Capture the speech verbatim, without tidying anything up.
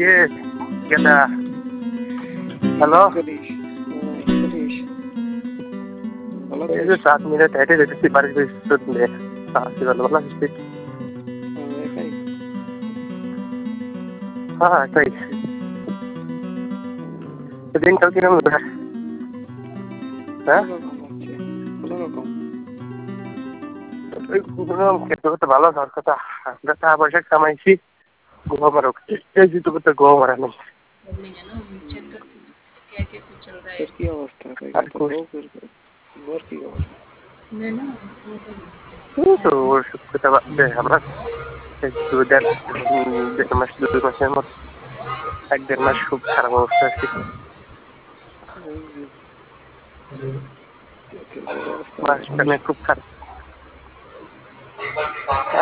কে গেদা হ্যালো করিস করিস ভালো এই যে সাত মিনিট হেঁটে যেতেছি বাড়ির নিয়ে আসছি ভালো ভালো আসছি একাই হ্যাঁ তাই দিনকাল কিরকম হ্যাঁ কোনো রকম খেতে করতে ভালো ধর কথা আমরা টাকা পয়সা কামাইছি গোয়া মারো এই জিতু করতে গোয়া মারা নেই তোর কি অবস্থা আর কোষ তোর কি অবস্থা তো ওর কথা বাদে আমরা দু দেড় দেড় মাস দুই মাসের মতো এক দেড় মাস খুব খারাপ অবস্থা আছে মাসখানে খুব খারাপ